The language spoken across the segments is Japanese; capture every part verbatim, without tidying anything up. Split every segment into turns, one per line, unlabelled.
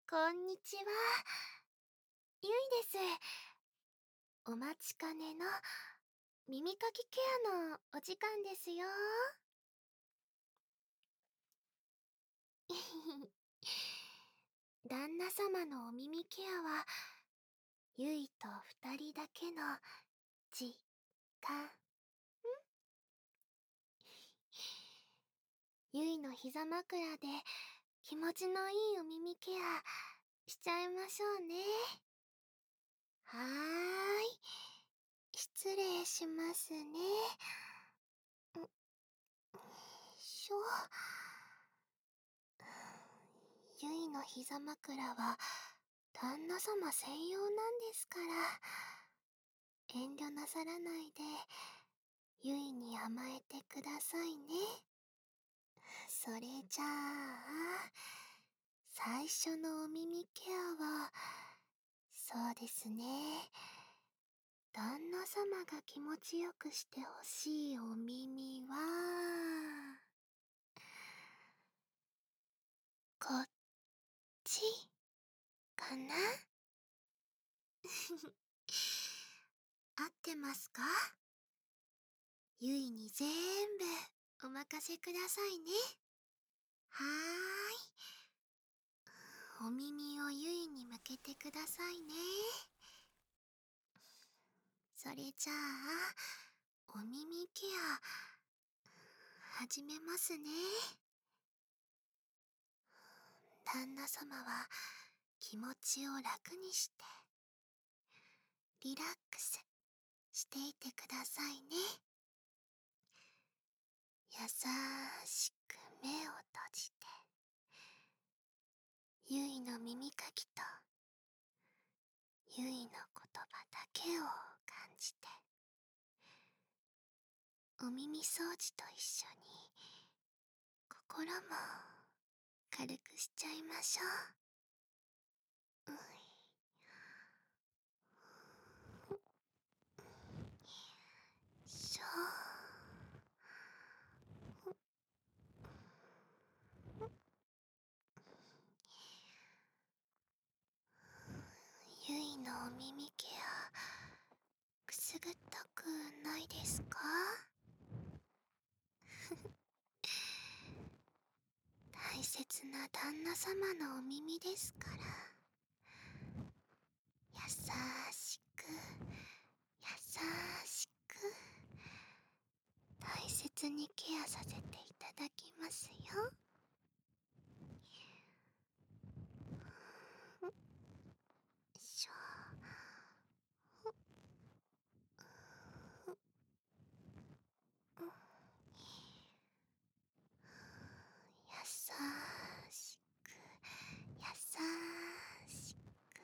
こんにちは。ゆいです。お待ちかねの耳かきケアのお時間ですよ。旦那様のお耳ケアは、ゆいと二人だけの時間。ゆいの膝枕で気持ちのいいお耳ケアしちゃいましょうね。はーい。失礼しますね。んしょ。ゆいの膝枕は旦那様専用なんですから、遠慮なさらないでゆいに甘えてくださいね。それじゃあ、最初のお耳ケアは、そうですね。旦那様が気持ちよくしてほしいお耳は、こっちかな。合ってますか？ゆいにぜーんぶお任せくださいね。はーい。お耳をゆいに向けてくださいね。それじゃあ、お耳ケア、始めますね。旦那様は気持ちを楽にして、リラックスしていてくださいね。優しく目を閉じて、ゆいの耳かきと、ゆいの言葉だけを感じて、お耳掃除と一緒に心も軽くしちゃいましょう。ういしょ。ゆいのお耳ケア、くすぐったくないですか？大切な旦那様のお耳ですから、優しく優しく大切にケアさせていただきますよ。しょ。優しく優しく。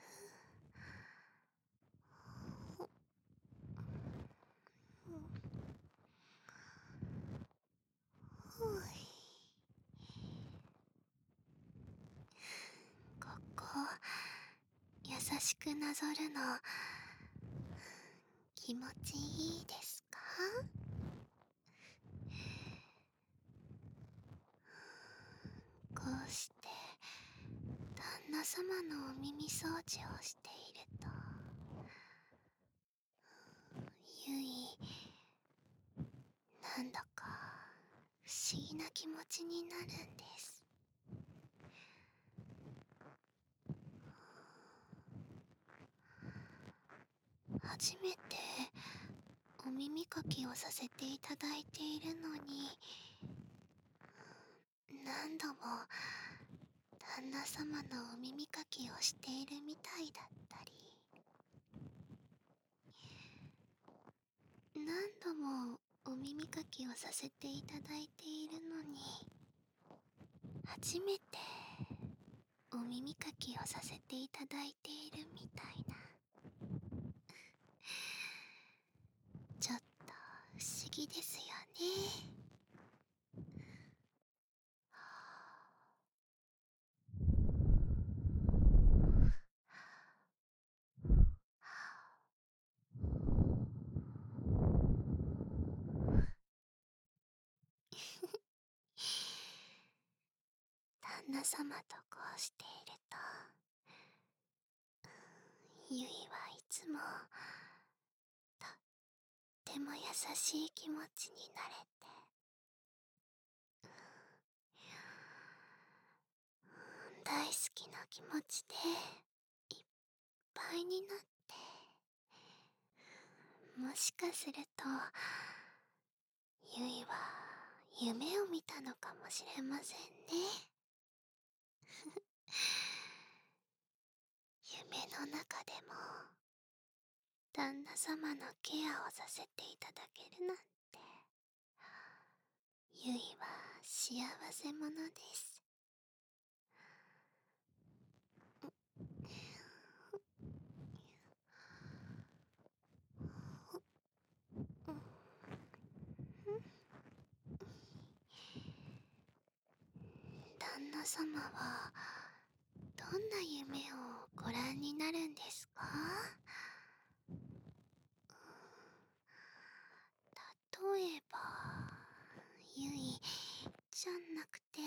ほい。ここ優しくなぞるの気持ちいいですか？こうして旦那様のお耳掃除をしていると、ゆい、なんだか不思議な気持ちになるんです。初めてお耳かきをさせていただいているのに、何度も旦那様のお耳かきをしているみたいだったり、何度もお耳かきをさせていただいているのに、初めてお耳かきをさせていただいているみたいな、ちょっと不思議ですよね。旦那様とこうしていると、 ゆいはいつもとっても優しい気持ちになれて、大好きな気持ちでいっぱいになって、もしかするとゆいは夢を見たのかもしれませんね。夢の中でも旦那様のケアをさせていただけるなんて、ゆいは幸せ者です。旦那様はどんな夢をご覧になるんですか？例えば、ゆいじゃなくて、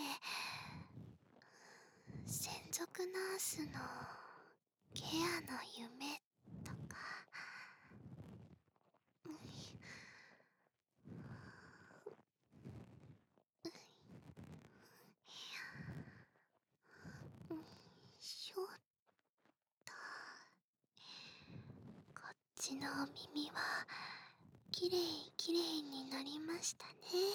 専属ナースのケアの夢とか。しょうた、こっちのお耳はきれいきれいになりましたね。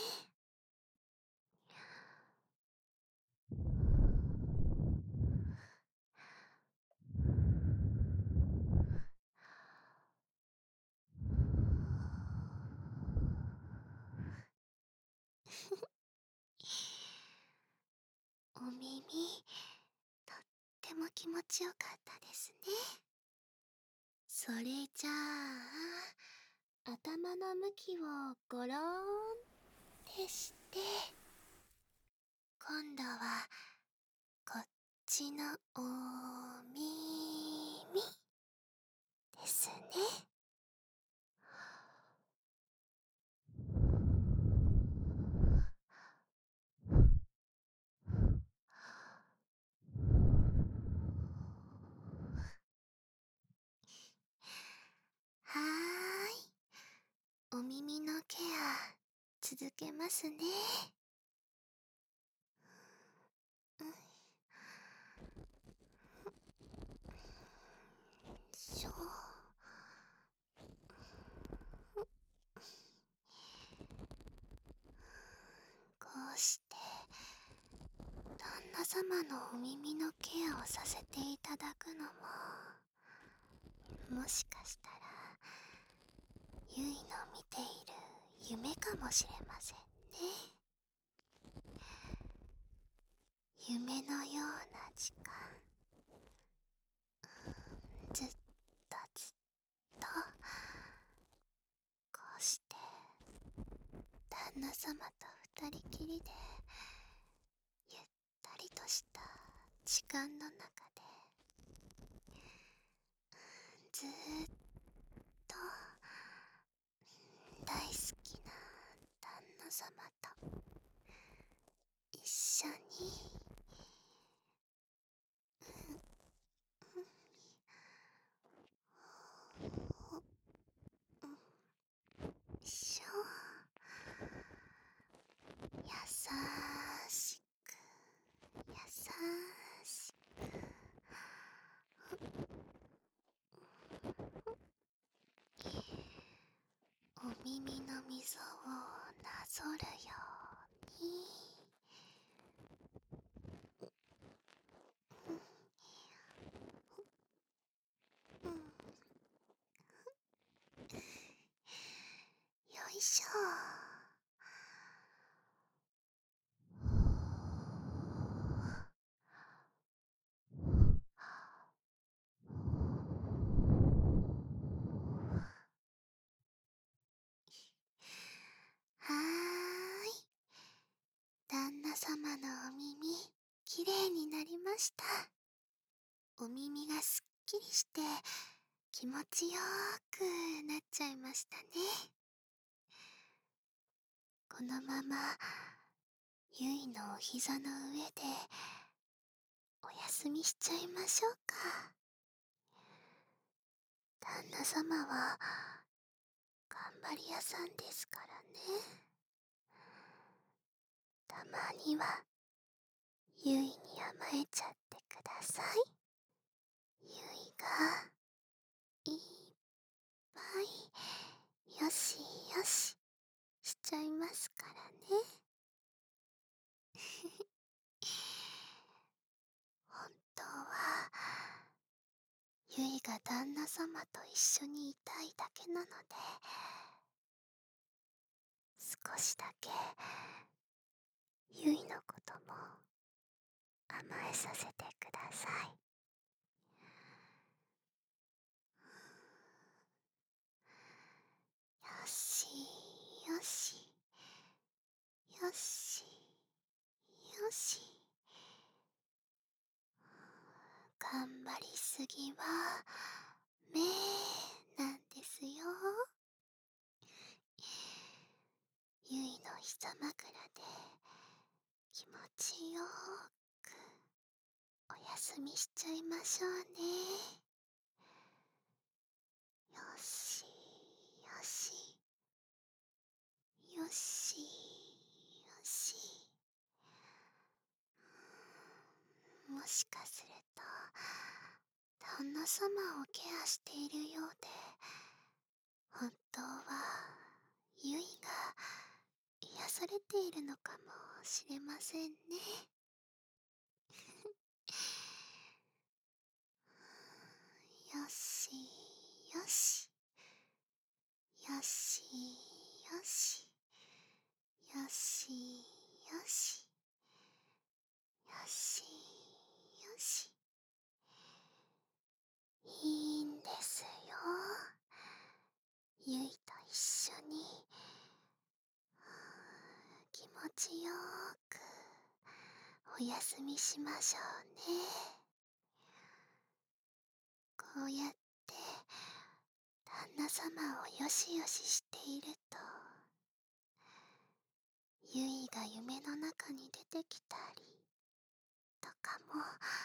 お耳、とっても気持ちよかったですね。それじゃあ、頭の向きをゴローンってして、今度はこっちのお耳ですね。はーい。お耳のケア続けますね。うん。しょう。こうして旦那様のお耳のケアをさせていただくのも、もしかしたらゆいの見ている夢かもしれませんね。夢のような時間、ずっとずっとこうして旦那様と二人きりでゆったりとした時間の中で、ずーっと大好きな旦那様と一緒に、しょ、優しく優しく、お耳の溝をなぞるように、うん、よいしょ。はーい。旦那様のお耳、きれいになりました。お耳がすっきりして気持ちよーくなっちゃいましたね。このままゆいのお膝の上でお休みしちゃいましょうか。 旦那様は頑張り屋さんですからね。たまにはゆいに甘えちゃってください。ゆいがいっぱいよしよししちゃいますからね。本当はゆいが旦那様と一緒にいたいだけなので、少しだけゆいのことも甘えさせてください。よしよしよしよし。頑張りすぎはめなんですよ。ゆいの膝枕で気持ちよーくお休みしちゃいましょうね。よしよしよしよし。もしかすると旦那様をケアしているようで、本当はゆいが癒されているのかもしれませんね。よしよしよしよしよしよしよしよし。いいんですよ。ゆいと一緒に気持ちよーくお休みしましょうね。こうやって旦那様をよしよししていると、ゆいが夢の中に出てきたりとかも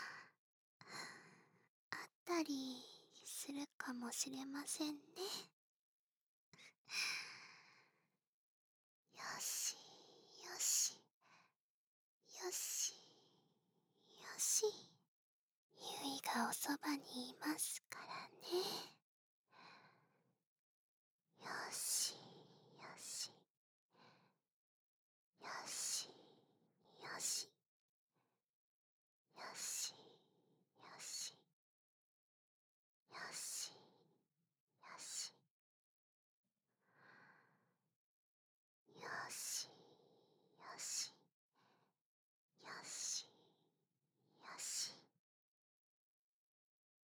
あったりするかもしれませんね。よしよしよしよし。ゆいがおそばにいますからね。